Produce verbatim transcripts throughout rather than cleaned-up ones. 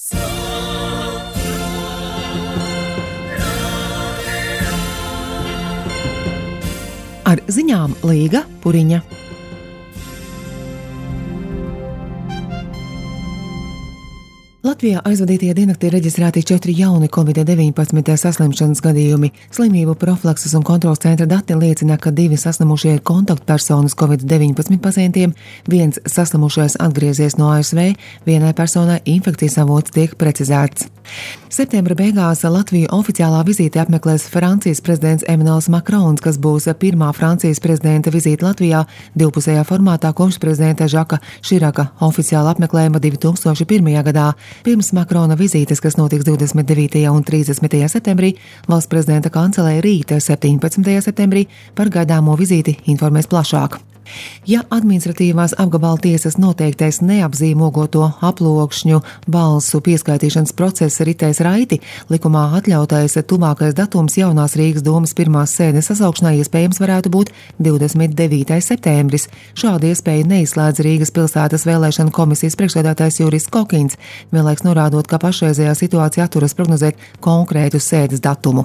Ar ziņām Līga Puriņa. Latvijā aizvadītajā diennaktī reģistrēti četri jauni covid deviņpadsmit saslimšanas gadījumi. Slimību profilakses un kontroles centra dati liecina, ka divi saslimušie ir kontaktpersonas covid deviņpadsmit pacientiem, viens saslimušais atgriezies no A S V, vienai personai infekcijas avots tiek precizēts. Septembra beigās Latviju oficiālā vizīte apmeklēs Francijas prezidents Emmanuels Macrons, kas būs pirmā Francijas prezidenta vizīte Latvijā divpusējā formātā kopš prezidenta Žaka Širaka oficiāla apmeklējuma divi tūkstoši pirmajā gadā. Pirms Makrona vizītes, kas notiks divdesmit devītajā un trīsdesmitajā septembrī, valsts prezidenta kancelē rīta septiņpadsmitajā septembrī par gaidāmo vizīti informēs plašāk. Ja administratīvās apgabala tiesas noteiktais neapzīmogoto aploksņu balsu pieskaitīšanas process ritēs raiti, likumā atļautais tuvākais datums jaunās Rīgas domas pirmās sēdes sasaukšanai iespējams varētu būt divdesmit devītais septembris. Šādu iespēju neizslēdz Rīgas pilsētas vēlēšanu komisijas priekšsēdētājs Juris Kokins, vienlaiks norādot, ka pašreizējā situācija atturas prognozēt konkrētu sēdes datumu.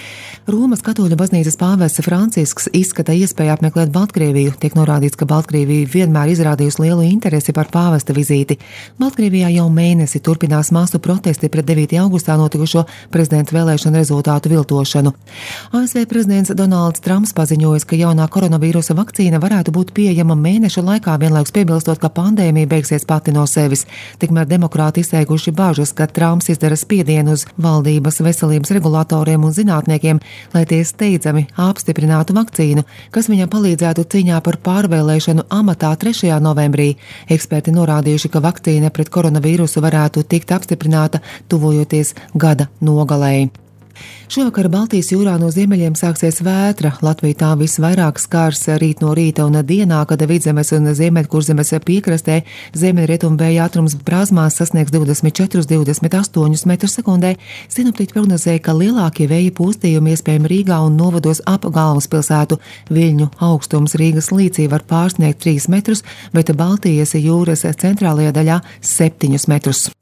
Romas katoļu baznīcas pāvests Francisks izskata iespēju apmeklēt Baltkrieviju. Tiek norādīts, ka Baltkrievija vienmēr izrādījusi lielu interesi par pāvesta vizīti. Baltkrievijā jau mēnesi turpinās masu protesti pret devītajā augustā notikušo prezidenta vēlēšanu rezultātu viltošanu. A S V prezidents Donalds Trumps paziņojas, ka jaunā koronavīrusa vakcīna varētu būt pieejama mēneša laikā, vienlaikus piebilstot, ka pandēmija beigsies pati no sevis. Tikmēr demokrāti izteikuši bažas, ka Trumps izdara spiedienu uz valdības veselības regulatoriem un zinātniekiem, lai tie steidzami apstiprinātu vakcīnu, kas viņam palīdzētu cīņā par pārvēlēšanu amatā trešajā novembrī. Eksperti norādījuši, ka vakcīna pret koronavīrusu varētu tikt apstiprināta tuvojoties gada nogalei. Šovakar Baltijas jūrā no ziemeļiem sāksies vētra. Latviju tā visvairāk skars rīt no rīta un dienā, kad Vidzemes un Ziemeļkurzemes piekrastē ziemeļrietumu vēja ātrums brāzmās sasniegs divdesmit četri līdz divdesmit astoņi metrus sekundē. Sinoptiķi prognozēja, ka lielākie vēja pūstījumi iespējami Rīgā un novados ap galvaspilsētu. Viļņu augstums Rīgas līcī var pārsniegt trīs metrus, bet Baltijas jūras centrālajā daļā septiņus metrus.